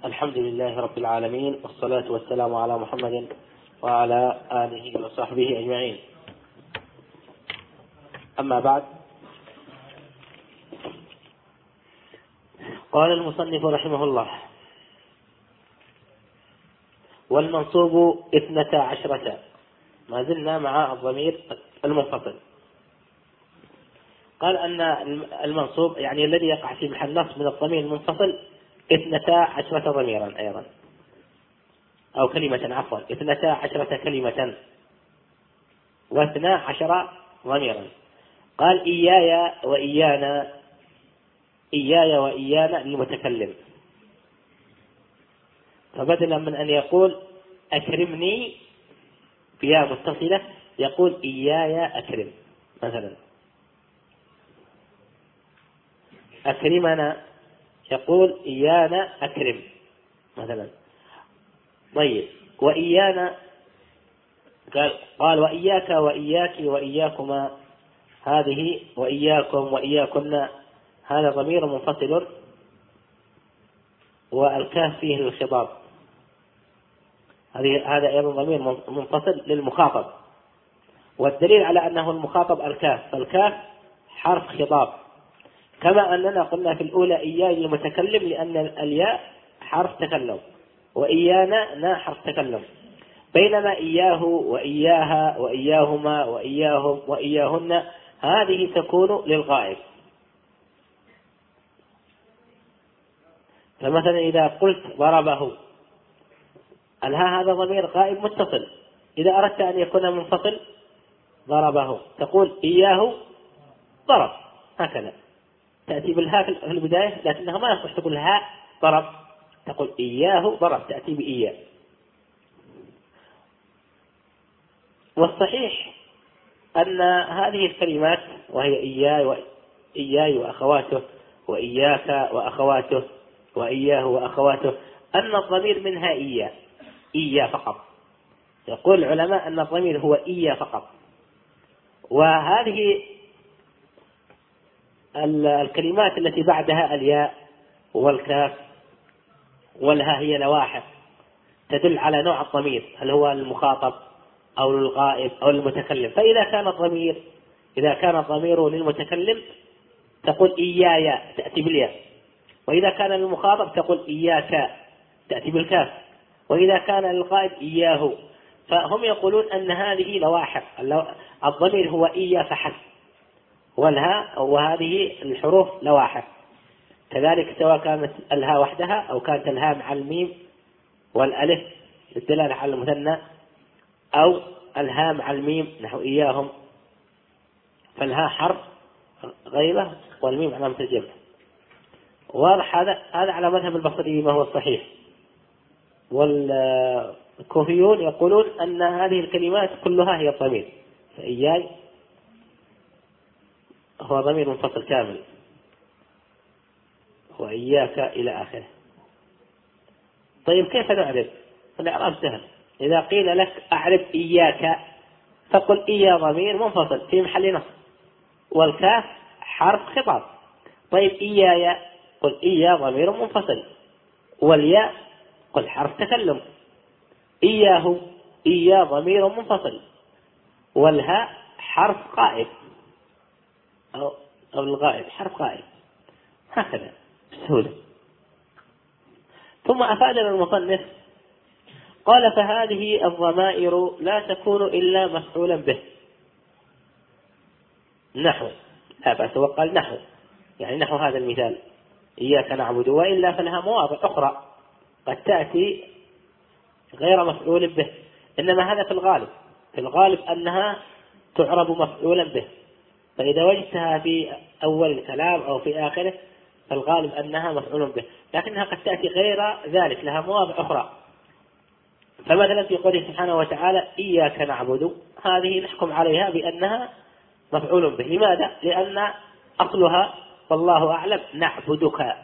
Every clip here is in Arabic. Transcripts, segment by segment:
الحمد لله رب العالمين، والصلاة والسلام على محمد وعلى آله وصحبه أجمعين. أما بعد، قال المصنف رحمه الله: والمنصوب 12، ما زلنا مع الضمير المنفصل. قال أن المنصوب يعني الذي يقع في محل نصب من الضمير المنفصل 12 ضميرا أيضا، أو كلمة، عفوا 12 كلمة و12 ضميرا. قال إياي وإيانا، إياي وإيانا للمتكلم، فبدلا من أن يقول أكرمني بيا متصلة يقول إياي أكرم. مثلا أكرمنا يقول إيانا أكرم مثلا. طيب، وإيانا قال وإياك وإياك وإياكما، هذه وإياكم وإياكن هذا ضمير منفصل، والكاف فيه للخطاب، هذا أيضا ضمير منفصل للمخاطب، والدليل على أنه المخاطب الكاف، فالكاف حرف خطاب، كما أننا قلنا في الأولى إياي المتكلم لأن الياء حرف تكلم، وإيانا نا حرف تكلم، بينما إياه وإياها وإياهما وإياهم وإياهن هذه تكون للغائب. فمثلا إذا قلت ضربه، الها هذا ضمير غائب متصل، إذا أردت أن يكون منفصل ضربه تقول إياه ضرب، هكذا تأتي بالهاء في البداية، لكنها ما يصح تقول هاء ضرب، تقول إياه ضرب، تأتي بإياه. والصحيح أن هذه الكلمات وهي إياي وأخواته وإياك وأخواته وإياه وأخواته أن الضمير منها إياه فقط. يقول العلماء أن الضمير هو إياه فقط. وهذه الكلمات التي بعدها الياء والكاف والها هي لواحق تدل على نوع الضمير، هل هو المخاطب أو الغائب أو المتكلم. فإذا كان الضمير للمتكلم تقول إياي تأتي بالياء، وإذا كان للمخاطب تقول إياك تأتي بالكاف، وإذا كان للغائب إياه. فهم يقولون أن هذه لواحق، الضمير هو إياه فحسب، والها وهذه الحروف لواحق كذلك، سواء كانت الها وحدها أو كانت الها مع الميم والألف للدلالة على المثنى، أو الها مع الميم نحو إياهم، فالها حرف غيبة والميم علامة الجمع. واضح هذا على مذهب البصري ما هو الصحيح. والكوفيون يقولون أن هذه الكلمات كلها هي الضمير، فإياي هو ضمير منفصل كامل، وإياك إلى آخره. طيب، كيف نعرف؟ الإعراب سهل. إذا قيل لك أعرف إياك فقل إيا ضمير منفصل في محل نصب، والكاف حرف خطاب. طيب، إياي قل إيا ضمير منفصل، والياء قل حرف تكلم. إياه إيا ضمير منفصل، والهاء حرف غائب أو الغائب حرف غائب، هكذا بسهولة. ثم أفادنا المصنف قال: فهذه الضمائر لا تكون إلا مفعولا به، نحو، لا بأس، وقال نحو يعني نحو هذا المثال إياك نعبد، وإلا فلها مواضع أخرى قد تأتي غير مفعول به، إنما هذا في الغالب أنها تعرب مفعولا به، فإذا وجدتها في أول الكلام أو في آخره فالغالب أنها مفعول به، لكنها قد تأتي غير ذلك، لها مواضع أخرى. فمثلا في قوله سبحانه وتعالى إياك نعبد، هذه نحكم عليها بأنها مفعول به. لماذا؟ لأن أصلها والله أعلم نعبدك،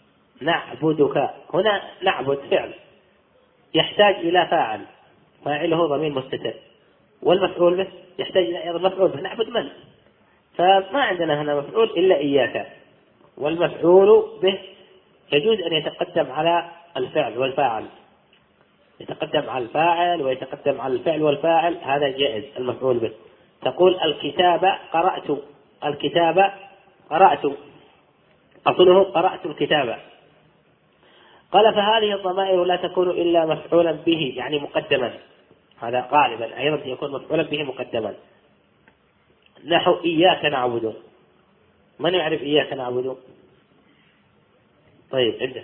هنا نعبد فعل يحتاج إلى فاعله ضمير مستتر، والمفعول به يحتاج إلى أيضا مفعول به، نعبد من؟ فما عندنا هنا مفعول إلا إياك، والمفعول به يجوز أن يتقدم على الفعل والفاعل، يتقدم على الفاعل ويتقدم على الفعل والفاعل، هذا جائز المفعول به. تقول الكتاب قرأت، الكتاب قرأت، أصله قرأت الكتاب. قال فهذه الضمائر لا تكون إلا مفعولا به يعني مقدما، هذا غالبا أيضا يكون مفعولا به مقدما. نحو إياك نعبد، من يعرف إياك نعبد؟ طيب عنده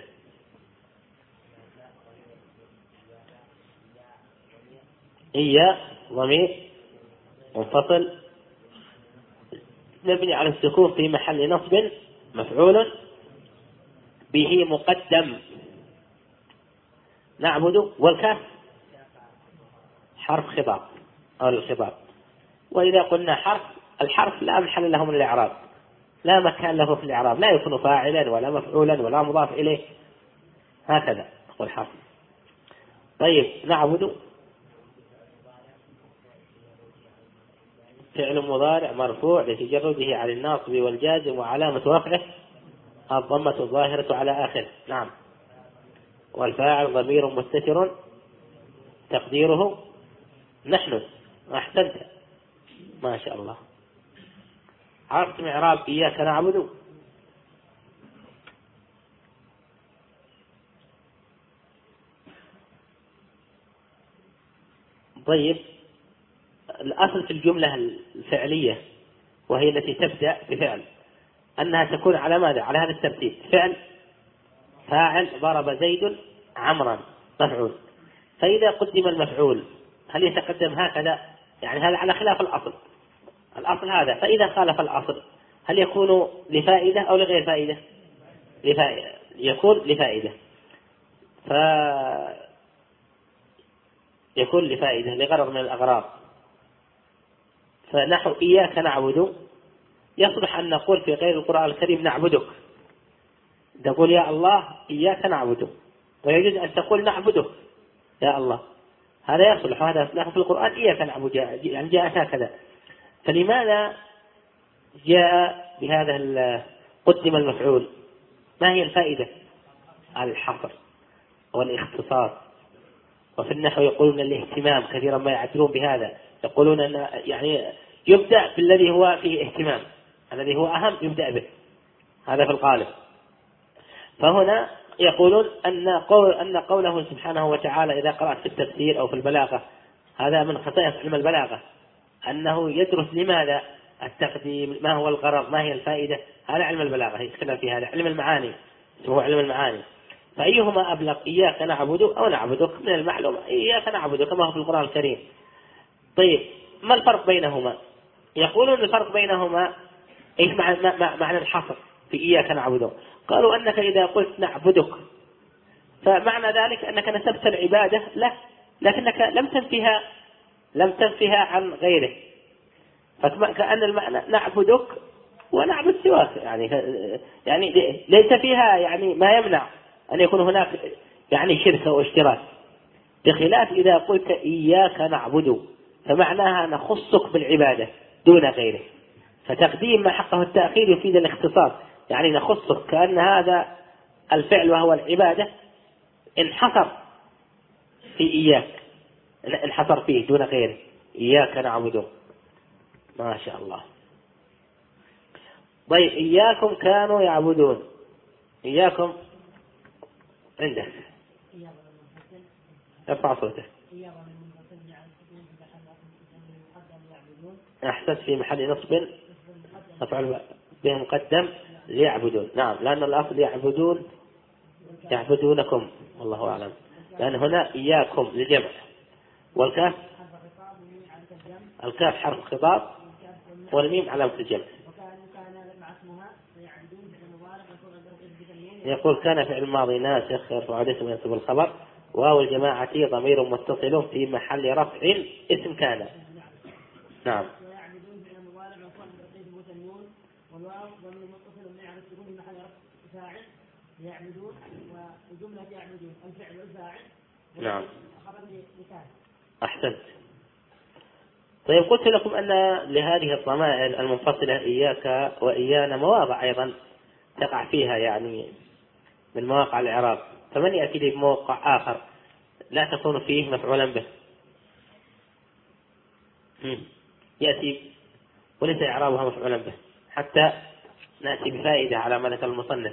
إيا ضمير منفصل مبني على السكون في محل نصب مفعول به مقدم. نعبد والكاف حرف خطاب أو الخطاب، وإذا قلنا حرف، الحرف لا محل له من الإعراب، لا مكان له في الإعراب، لا يكون فاعلا ولا مفعولا ولا مضاف إليه، هكذا نقول حرف. طيب نعبد فعل مضارع مرفوع لتجرده عن الناصب والجازم وعلامة رفعه الضمة الظاهرة على آخره. نعم. والفاعل ضمير مستتر تقديره نحن. أحسنت ما شاء الله. عرفت إعراب إياك نعبد؟ طيب الأصل في الجملة الفعلية وهي التي تبدأ بفعل أنها تكون على ماذا؟ على هذا الترتيب: فعل، فاعل، ضرب زيد عمرا، مفعول. فإذا قدم المفعول هل يتقدم هكذا؟ يعني هذا على خلاف الأصل، الأصل هذا. فإذا خالف الأصل هل يكون لفائدة أو لغير فائدة؟ لفائدة، يكون لفائدة، يكون لفائدة لغرض من الأغراض. فنحو إياك نعبد يصلح أن نقول في غير القرآن الكريم نعبدك، تقول يا الله إياك نعبد، ويجوز أن تقول نعبده يا الله، هذا يصلح. هذا نحن في القرآن إياك نعبد يعني جاءت هكذا. فلماذا جاء بهذا قدم المفعول؟ ما هي الفائدة؟ الحصر والاختصاص. وفي النحو يقولون الاهتمام، كثيرا ما يعبرون بهذا، يقولون أن يعني يبدأ بالذي هو فيه اهتمام، الذي هو أهم يبدأ به، هذا في الغالب. فهنا يقولون أن قوله سبحانه وتعالى إذا قرأت في التفسير أو في البلاغة، هذا من خصائص علم البلاغة، أنه يدرس لماذا التقديم، ما هو الغرض، ما هي الفائدة. هذا علم البلاغة يتكلم في هذا. علم المعاني هو علم المعاني. فأيهما أبلغ، إياك نعبد أو نعبدك؟ من المعلوم إياك نعبد كما هو في القرآن الكريم. طيب ما الفرق بينهما؟ يقولون الفرق بينهما إيش معنى الحصر في إياك نعبد؟ قالوا أنك إذا قلت نعبدك فمعنى ذلك أنك نسبت العبادة له، لكنك لم تنفها عن غيره، فكأن المعنى نعبدك ونعبد سواك، يعني ليس فيها يعني ما يمنع أن يكون هناك يعني شرك أو اشتراك، بخلاف إذا قلت إياك نعبد فمعناها نخصك بالعبادة دون غيره. فتقديم ما حقه التأخير يفيد الاختصاص، يعني نخصك، كأن هذا الفعل وهو العبادة انحصر في إياك، انحصر فيه دون غيره. إياك نعبد. ما شاء الله. طيب إياكم كانوا يعبدون، إياكم عنده ارفع صوته. أحسنت، في محل نصب مفعول به مقدم ليعبدون. نعم، لأن الأصل يعبدونكم، والله أعلم، لأن هنا إياكم للجمع، والكاف الكاف حرف خطاب والميم علامة الجمع. يقول كان فعل الماضي ناسخ يرفع اسم وينصب الخبر، واو الجماعة ضمير متصل في محل رفع اسم كان. نعم. يعبدون وجملة يعبدون الفعل والفاعل. نعم. أحسنت. طيب قلت لكم أن لهذه الضمائر المنفصلة إياك وإيانا مواضع أيضا تقع فيها يعني من مواقع الإعراب، فمن يأتي لي بموقع آخر لا تكون فيه مفعولا به يأتي وليس إعرابها مفعولا به، حتى نأتي بفائدة على ما ذكر المصنف.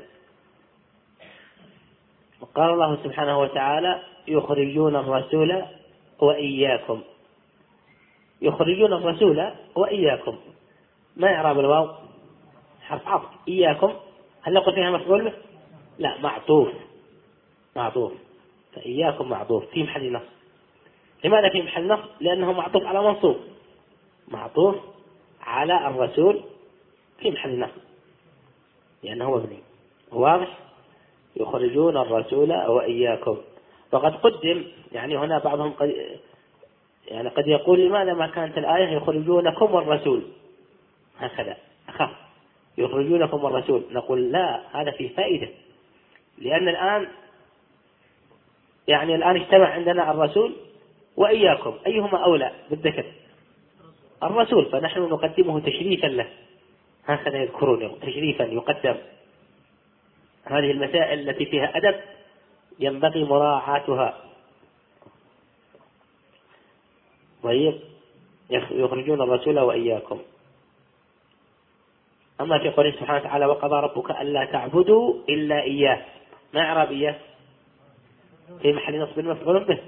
قال الله سبحانه وتعالى يخرجون الرسول وإياكم. يخرجون الرسول وإياكم، ما إعراب الواو؟ حرف عطف. إياكم هل نقول فيها مفعول به؟ لا، معطوف. فإياكم معطوف في محل نصب. لماذا في محل نصب؟ لأنه معطوف على منصوب، معطوف على الرسول في محل نصب لأنه مبني. واضح؟ يخرجون الرسول وإياكم. وقد قدم، يعني هنا بعضهم قد يقول لماذا ما كانت الآية يخرجونكم والرسول هكذا أخف، يخرجونكم والرسول. نقول لا، هذا فيه فائدة، لأن الآن اجتمع عندنا الرسول وإياكم، أيهما أولى بالذكر؟ الرسول، فنحن نقدمه تشريفا له، هكذا يذكرون تشريفا يقدم. هذه المسائل التي فيها أدب ينبغي مراعاتها. طيب، يخرجون الرسول وإياكم. أما في قوله سبحانه وتعالى وقضى ربك ألا تعبدوا إلا إياه، ما إعراب إياه؟ في محل نصب مفعول به،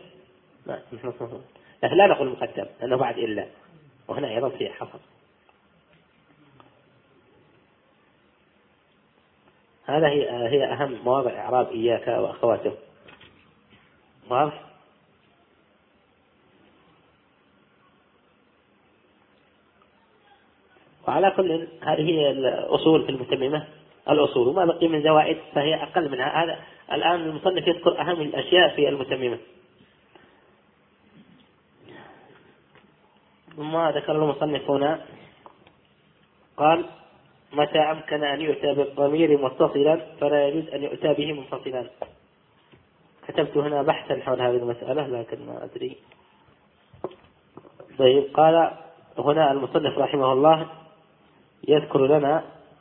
لا نقول مقدم لأنه بعد إلا، وهنا أيضا في حصر. هذا هي أهم مواضع إعراب إياك وأخواته. واضح؟ وعلى كل هذه هي الأصول في المتممة، الأصول وما بقي من زوائد فهي أقل منها. هذا الآن المصنف يذكر أهم الأشياء في المتممة. ثم ذكر المصنف هنا قال متى أمكن أن يؤتى بالضمير متصلا فلا يجوز أن يؤتى به منفصلا. كتبت هنا بحثا حول هذه المسألة لكن ما أدري. طيب، قال هنا المصنف رحمه الله يذكر لنا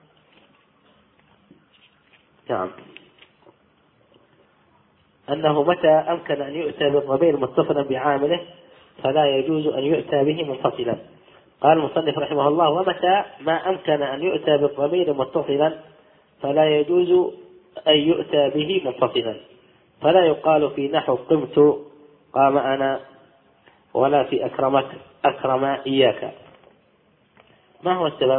أنه متى أمكن أن يؤتى بالضمير متصلا بعامله فلا يجوز أن يؤتى به منفصلا. قال المصنف رحمه الله ومتى ما أمكن أن يؤتى بالضمير متصلا فلا يجوز أن يؤتى به منفصلا. فلا يقال في نحو قمت قام أنا، ولا في أكرمك أكرم إياك. ما هو السبب؟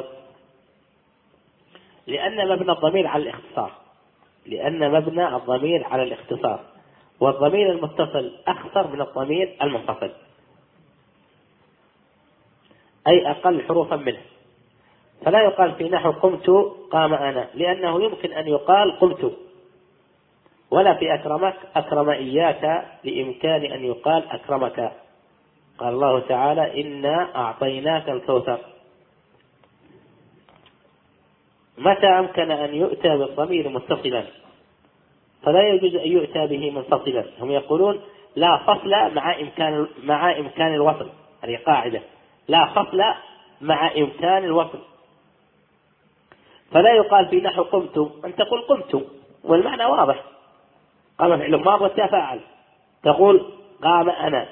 لأن مبنى الضمير على الاختصار، والضمير المتصل أخطر من الضمير المنفصل، أي أقل حروفا منه. فلا يقال في نحو قمت قام أنا، لأنه يمكن أن يقال قمت. ولا في أكرمك أكرم إياك، لإمكان أن يقال أكرمك. قال الله تعالى إنا أعطيناك الكوثر. متى أمكن أن يؤتى بالضمير متصلا فلا يجوز أن يؤتى به منفصلا. هم يقولون لا فصل مع إمكان الوصل، هذه قاعدة، لا فصل مع إمكان الوصل. فلا يقال في نحو قمت أن تقول قمت والمعنى واضح، قام فعل ماض والتفاعل، تقول قام أنا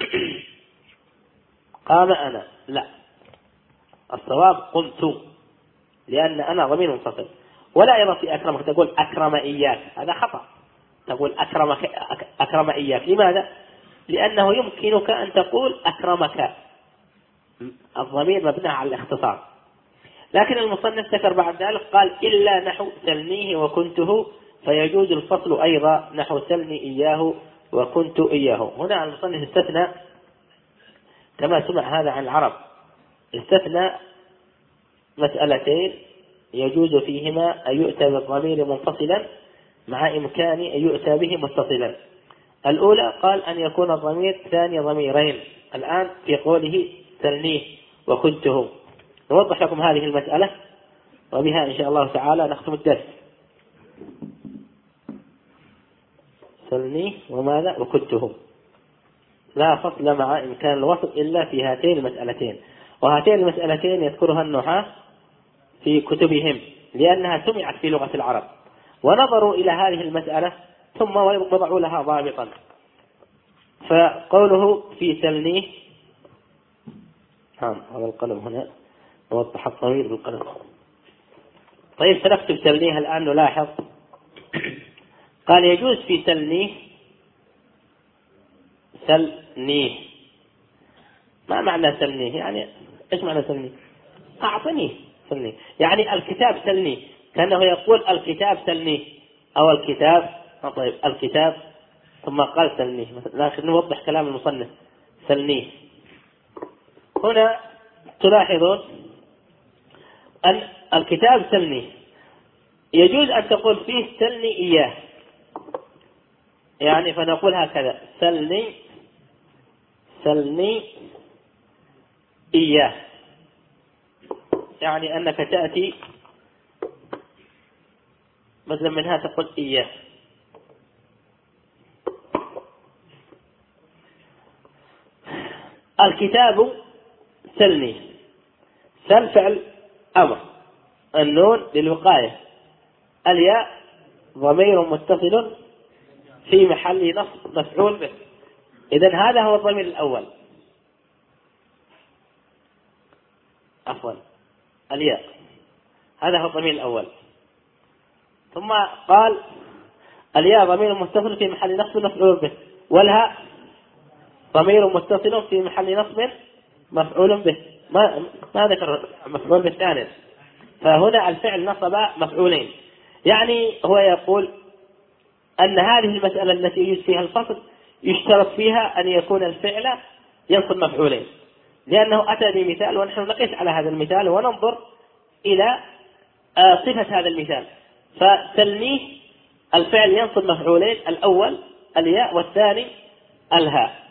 قام أنا، لا، الصواب قمت لأن أنا ضمير منفصل. ولا أيضا في أكرمك تقول أكرم إياك، هذا خطأ، تقول أكرم إياك. لماذا؟ لأنه يمكنك أن تقول أكرمك، الضمير مبني على الاختصار. لكن المصنف ذكر بعد ذلك قال إلا نحو سلنيه وكنته، فيجوز الفصل أيضا نحو سلني إياه وكنت إياه. هنا المصنف استثنى كما سمع هذا عن العرب، استثنى مسألتين يجوز فيهما أن يؤتى بالضمير منفصلا مع إمكان أن يؤتى به متصلا. الأولى قال أن يكون الضمير ثاني ضميرين، الآن في قوله سلنيه وكنته. نوضح لكم هذه المسألة وبها إن شاء الله تعالى نختم الدرس. سلنيه وماذا وكنته، لا فصل مع إمكان الوصل إلا في هاتين المسألتين. وهاتين المسألتين يذكرها النحاة في كتبهم لأنها سمعت في لغة العرب، ونظروا إلى هذه المسألة ثم وضعوا لها ضابطا. فقوله في سلنيه، هذا القلم هنا نوضح الضمير بالقلم. طيب سنكتب سلنيه الآن نلاحظ. قال يجوز في سلنيه. سلنيه ما معنى سلنيه؟ يعني ايش معنى سلنيه؟ أعطنيه. سلنيه يعني الكتاب سلنيه، كأنه يقول الكتاب سلنيه أو الكتاب. طيب الكتاب ثم قال سلنيه، لكن نوضح كلام المصنف. سلنيه هنا تلاحظون أن الكتاب سلنيه يجوز أن تقول فيه سلني إياه، يعني فنقول هكذا سلني إياه، يعني أنك تأتي مثلا منها تقول إياه. الكتاب سلني، سل فعل أمر، النون للوقاية، الياء ضمير متصل في محل نصب مفعول به. إذن هذا هو الضمير الأول. عفوا الياء، هذا هو الضمير الأول. ثم قال الياء ضمير متصل في محل نصب مفعول به، والهاء ضمير متصل في محل نصب مفعول به. ما ذكر مفعول به ثاني، فهنا الفعل نصب مفعولين. يعني هو يقول أن هذه المسألة التي يجوز فيها الفصل يشترط فيها أن يكون الفعل ينصب مفعولين، لأنه أتى بمثال ونحن نقيس على هذا المثال وننظر إلى صفة هذا المثال. فسلنيه الفعل ينصب مفعولين، الأول الياء والثاني الهاء.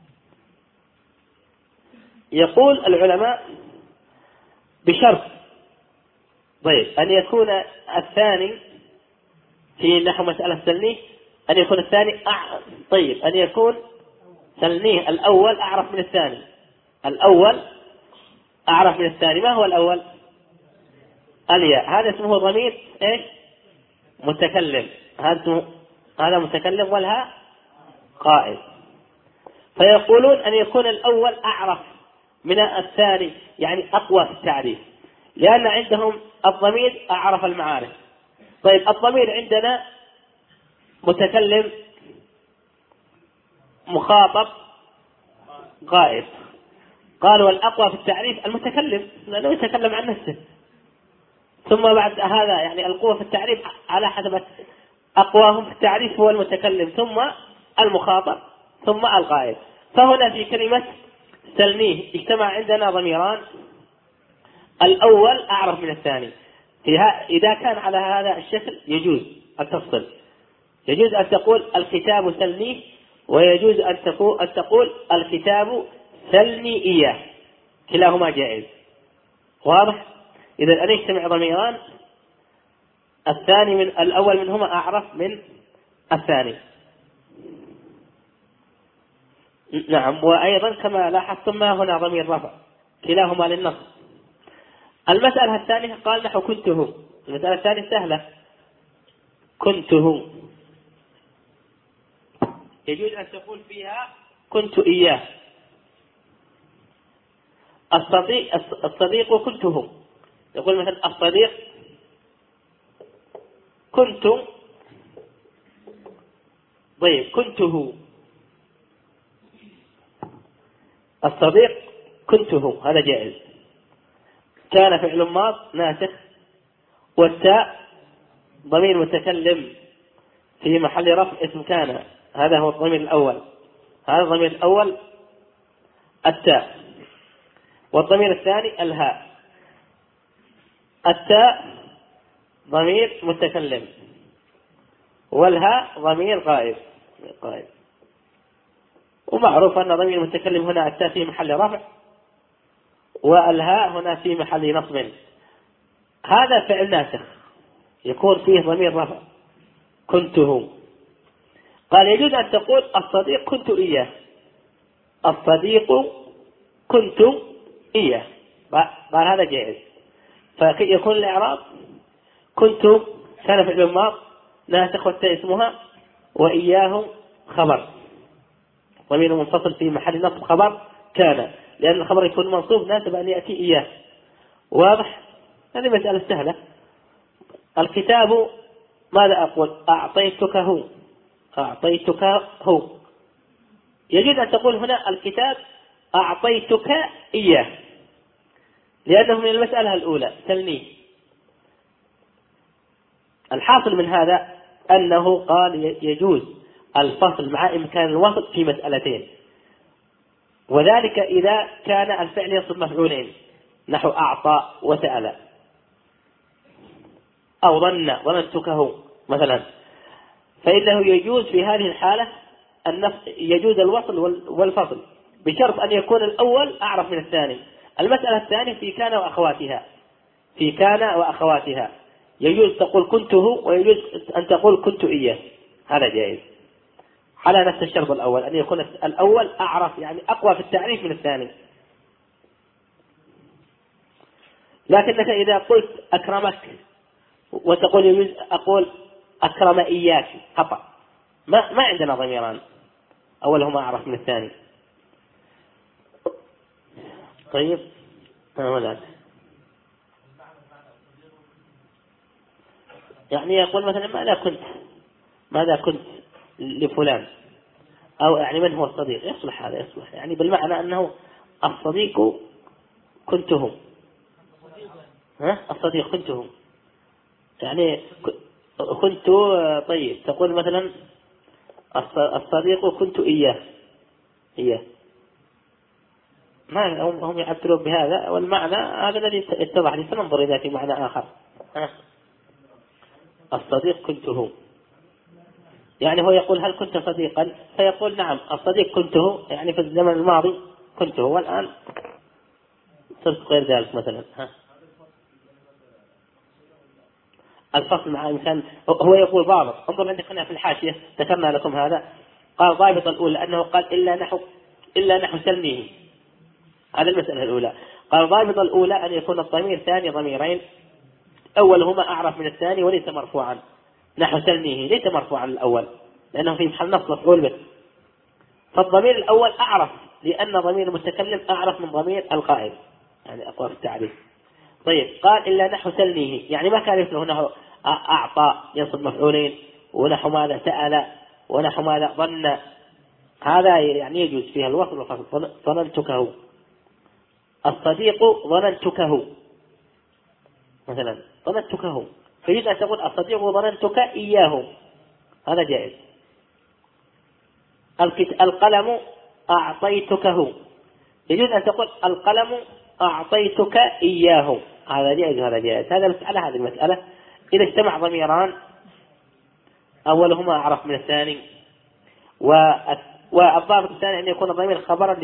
يقول العلماء بشرط طيب أن يكون الثاني في نحو مسألة سلنيه، أن يكون الثاني طيب أن يكون سلنيه الأول أعرف من الثاني. الأول أعرف من الثاني. ما هو الأول؟ الياء، هذا اسمه ضمير إيش؟ متكلم. هذا متكلم، والها قائل. فيقولون أن يكون الأول أعرف من الثاني، يعني أقوى في التعريف، لأن عندهم الضمير أعرف المعارف. طيب الضمير عندنا متكلم مخاطب غائب. قالوا الأقوى في التعريف المتكلم، لأنه يتكلم عن نفسه. ثم بعد هذا يعني القوة في التعريف على حسب أقواهم في التعريف هو المتكلم، ثم المخاطب، ثم الغائب. فهنا في كلمة سلنيه اجتمع عندنا ضميران، الأول أعرف من الثاني. إذا كان على هذا الشكل يجوز أن تفصل، يجوز أن تقول الكتاب سلنيه، ويجوز أن تقول الكتاب سلني إياه، كلاهما جائز. واضح؟ إذا أن يجتمع ضميران، الثاني من الأول منهما أعرف من الثاني. نعم. وأيضا كما لاحظتم ما هنا ضمير رفع، كلاهما للنصب. المسألة الثانية قال نحو كنته. المسألة الثانية سهلة، كنته يجوز أن تقول فيها كنت إياه. الصديق كنته، يقول مثلا الصديق كنت، طيب كنته، الصديق كنته، هذا جائز. كان فعل ماض ناسخ، والتاء ضمير متكلم في محل رفع اسم كان، هذا هو الضمير الأول. هذا الضمير الأول التاء، والضمير الثاني الهاء. التاء ضمير متكلم، والهاء ضمير غائب. ومعروف أن ضمير المتكلم هنا التاء في محل رفع، والهاء هنا في محل نصب. هذا فعل ناسخ يكون فيه ضمير رفع، كنته. قال يجوز أن تقول الصديق كنت إياه، الصديق كنت إياه، قال هذا جائز. فيكون الإعراب كنت كان فعل ماض ناسخ والتاء اسمها، وإياه خبر، ضمير منفصل في محل نصب خبر كان، لأن الخبر يكون منصوب ناسب أن يأتي إياه. واضح؟ هذه مسألة سهلة. الكتاب ماذا أقول؟ أعطيتك هو، أعطيتك هو. يجوز أن تقول هنا الكتاب أعطيتك إياه، لأنه من المسألة الأولى تلميذ. الحاصل من هذا أنه قال يجوز الفصل مع إمكان الوصل في مسألتين، وذلك إذا كان الفعل يصب مفعولين نحو أعطى وسأل، أو ظننتكه مثلا، فإنه يجوز في هذه الحالة يجوز الوصل والفصل بشرط أن يكون الأول أعرف من الثاني. المسألة الثانية في كان وأخواتها، في كان وأخواتها يجوز تقول كنته، ويجوز أن تقول كنت إياه، هذا جائز على نفس الشرط الأول، أن يكون الأول أعرف يعني أقوى في التعريف من الثاني. لكنك إذا قلت أكرمك وتقول يجوز أقول أكرم إياك خطأ، ما عندنا ضميران أولهما أعرف من الثاني. طيب يعني يقول مثلا ماذا كنت لفلان، أو يعني من هو الصديق، يصلح هذا، يصلح يعني بالمعنى أنه الصديق كنته، الصديق كنته يعني كنت. طيب تقول مثلا الصديق كنت إياه، ما هم يعبرون بهذا، والمعنى هذا الذي اتضح لي. سننظر إذا في معنى آخر. الصديق كنته، يعني هو يقول هل كنت صديقا، فيقول نعم الصديق كنته، يعني في الزمن الماضي كنته، والآن صرت غير ذلك مثلا. الفصل مع إمكان، هو يقول ضابط، انظر عندك هنا في الحاشية ذكرنا لكم هذا، قال ضابط الأولى أنه قال إلا نحو سلمه، هذا المسألة الأولى. قال ضابط الأولى أن يكون الضمير ثاني ضميرين، أولهما أعرف من الثاني وليس مرفوعا، نحو سلمه ليس مرفوعا الأول لأنه في محل نصب مفعول به، فالضمير الأول أعرف لأن ضمير المتكلم أعرف من ضمير القائل، يعني أقوى في التعريف. طيب قال إلا نحو سلمه، يعني ما كان يفعله نحو أعطى ينصب مفعولين، ونحو ماذا سأل، ونحو ماذا ظن، هذا يعني يجوز فيها الوصل والفصل. ظننتكه الصديق، ظننتكه مثلا، ظننتكه، فيجوز أن تقول الصديق ظننتك إياه، هذا جائز. القلم أعطيتكه، يجوز أن تقول القلم أعطيتك إياه، هذا جائز هذا جائز. هذا مسألة، هذه المسألة إذا اجتمع ضميران أولهما أعرف من الثاني، والضابط الثاني أن يكون الضمير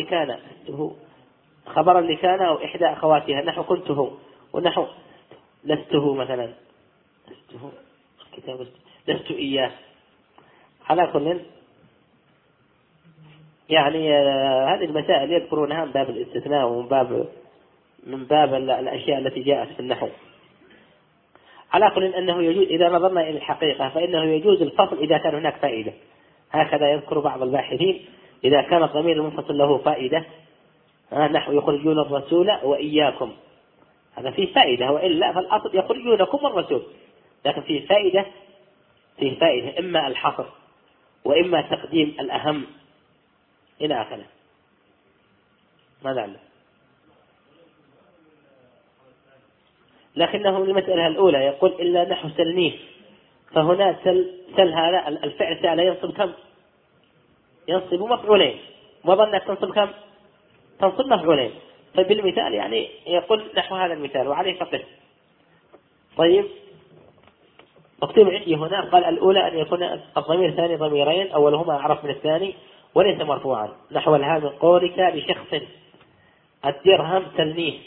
خبرا لكان أو إحدى أخواتها، نحو كنته ونحو لسته مثلا، لست إياه. على كل يعني هذه المسائل يذكرونها من باب الاستثناء ومن باب الأشياء التي جاءت في النحو. على كل أنه يجوز إذا نظرنا إلى الحقيقة فإنه يجوز الفصل إذا كان هناك فائدة، هكذا يذكر بعض الباحثين، إذا كان الضمير المنفصل له فائدة، نحو يخرجون الرسول وإياكم، هذا فيه فائدة، وإلا فالأصل يخرجونكم والرسول، لكن فيه فائدة إما الحصر وإما تقديم الأهم إلى آخره. ماذا عنه؟ لكنه المسألة الأولى يقول إلا نحو سلميه، فهنا سل هذا الفعل سأل ينصب كم؟ ينصب مفعولين، وظنك تنصب كم؟ تنصب مفعولين، فبالمثال يعني يقول نحو هذا المثال وعليه فقه. طيب اكتب عندي هنا، قال الأولى أن يكون الضمير ثاني ضميرين أولهما أعرف من الثاني وليس مرفوعا، نحو الها من قولك لشخص الدرهم تلنيه،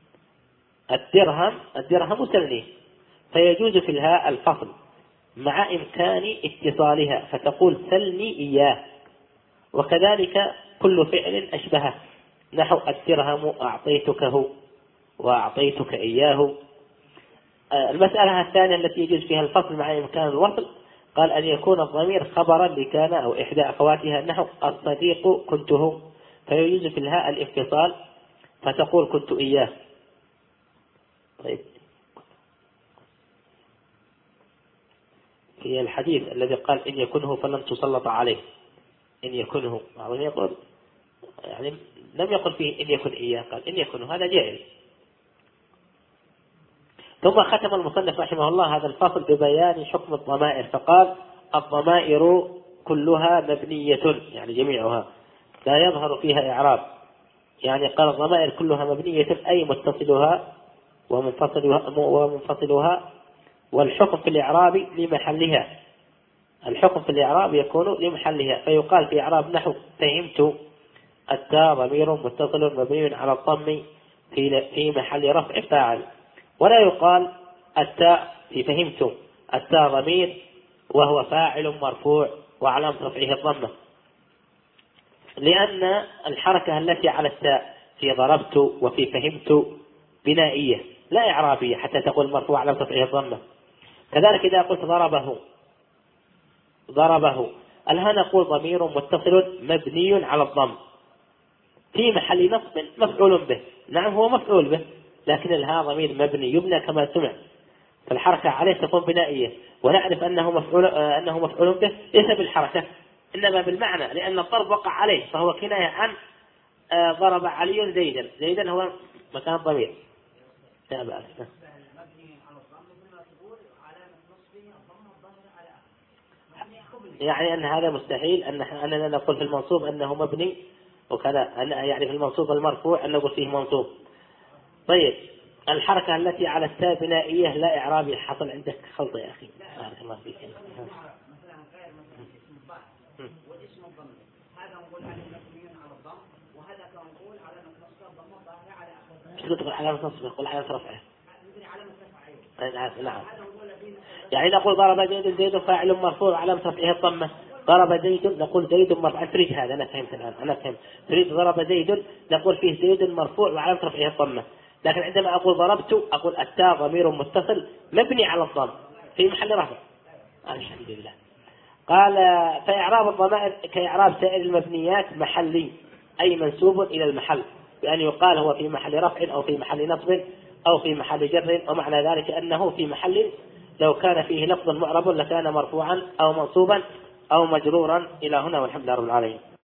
الدرهم تلنيه، فيجوز في الهاء الفصل مع إمكان اتصالها، فتقول سلني إياه. وكذلك كل فعل أشبهه، نحو الدرهم أعطيتكه وأعطيتك إياه. المسألة الثانية التي يجوز فيها الفصل مع إمكان الوصل قال أن يكون الضمير خبرا لكان أو إحدى أخواتها، نحو الصديق كنته، فيجوز في الهاء الانفصال فتقول كنت إياه. طيب، في الحديث الذي قال إن يكنه فلن تسلط عليه، إن يكنه، بعضهم يقول يعني لم يقل فيه إن يكن إياه، قال إن يكنه، هذا جائز. ثم ختم المصنف رحمه الله هذا الفصل ببيان حكم الضمائر، فقال الضمائر كلها مبنية، يعني جميعها لا يظهر فيها إعراب. يعني قال الضمائر كلها مبنية أي متصلها ومنفصلها، والحكم في الإعراب لمحلها، الحكم في الإعراب يكون لمحلها، فيقال في إعراب نحو فهمت التاء ضمير متصل مبني على الضم في محل رفع فاعل، ولا يقال التاء في فهمت التاء ضمير وهو فاعل مرفوع وعلامة رفعه الضمة، لأن الحركة التي على التاء في ضربت وفي فهمت بنائية لا إعرابية حتى تقول مرفوع علامة رفعه الضمة. كذلك إذا قلت ضربه الها نقول ضمير متصل مبني على الضم في محل نصب مفعول به. نعم هو مفعول به، لكن الها ضمير مبني يبنى كما سمع، فالحركة عليه تكون بنائية، ونعرف أنه مفعول به ليس بالحركة إنما بالمعنى، لأن الضرب وقع عليه، فهو كناية عن ضرب علي زيدا هو مكان الضمير. لا بأس. يعني أن هذا مستحيل أننا نقول في المنصوب أنه مبني وكذا، يعني في المنصوب المرفوع أن نقول فيه منصوب. طيب، الحركة التي على التاء بنائية لا إعرابي، حصل عندك خلط يا أخي. بارك الله فيك. مثلا غير مثلا اسم الضمير والاسم الضمير، هذا نقول عليه مبني على الضم، وهذا نقول على نصب الضم الظاهر على آخره. شو تقول علامة نصبه؟ قل علامة رفعه. علامة رفعه. نعم. يعني نقول ضرب زيد فاعل مرفوع وعلامة رفعه الضمة. ضرب زيد نقول زيد مرفوع. تريد هذا؟ أنا فهمت الآن. أنا فهمت. تريد ضرب زيد نقول فيه زيد مرفوع وعلامة رفعه الضمة. لكن عندما أقول ضربت أقول التاء ضمير متصل مبني على الضم في محل رفع. الحمد لله. قال فإعراب الضمائر كإعراب سائر المبنيات محلي، أي منسوب إلى المحل، بأن يقال هو في محل رفع أو في محل نصب أو في محل جر، ومعنى ذلك أنه في محل لو كان فيه لفظ معرب لكان مرفوعا أو منصوبا أو مجرورا. إلى هنا والحمد لله رب العالمين.